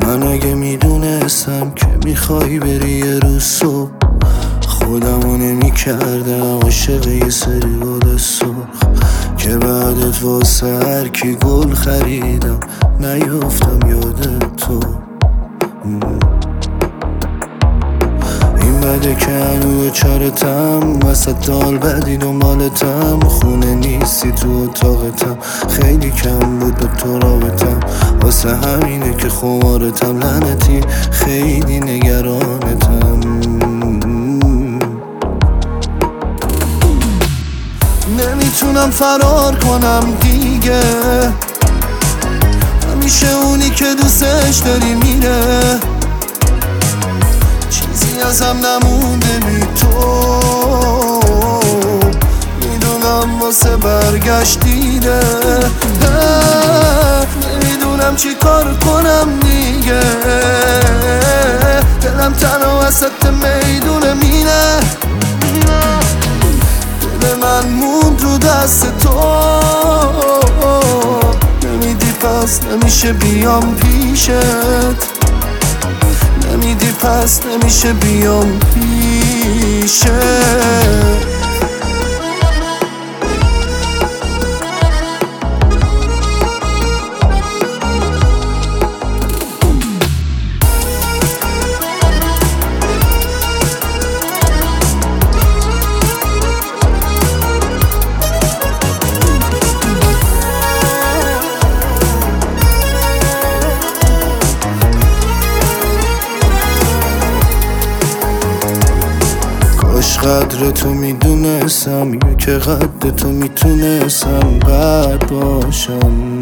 من اگه میدونستم که میخوای بری یه روز صبح، خودمو نمیکردم عاشق یه سری گل سرخ که بعدت واسه هر کی گل خریدم نیافتم یاد تو. این بده که هنو چارتم وسط دال بدی دنبالتم، خونه نیستی تو اتاقتم، خیلی کم بود به تو رابطم، واسه همینه که خمارتم لعنتی خیلی نگرانتم. نمیتونم فرار کنم دیگه، همیشه اونی که دوستش داری میره، چیزی ازم نمونده بی تو، میدونم واسه برگشت دیره، نمیدونم چی کار کنم دیگه، دلم تنها وسط میدون مینه، دل من موند رو دست تو، نمیدی پس نمیشه بیام پیشت، نمیدی پس نمیشه بیام پیشت. قدر تو میدونستم یا که قدر تو میتونستم بد باشم،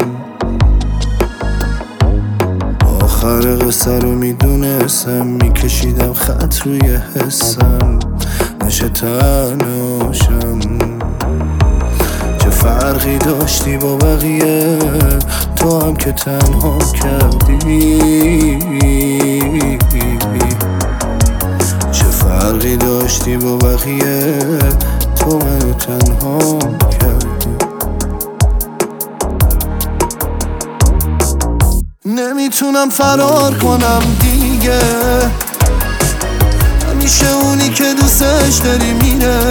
آخر قصه رو میدونستم میکشیدم خط روی حسم نشه تنهاشم. چه فرقی داشتی با بقیه تو هم که تنها کردی، فرقی داشتی با بقیه تو منو تنها کردی. نمیتونم فرار کنم دیگه، همیشه اونی که دوستش داری میره،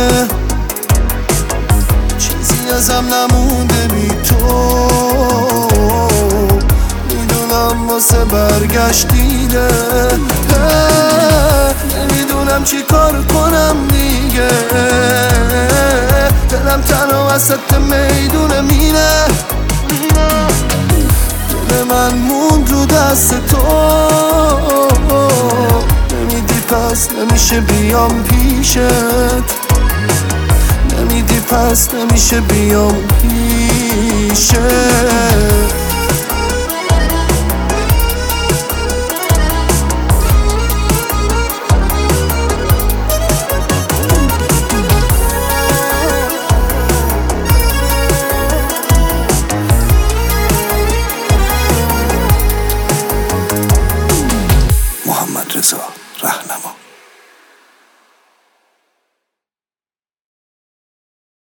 چیزی ازم نمونده بی تو، میدونم واسه برگشت دیره، نمیدونم چی کار کنم دیگه، دلم تنها وسط میدون مینه، دل من موند رو دست تو، نمیدی پس نمیشه بیام پیشت، نمیدی پس نمیشه بیام پیشت.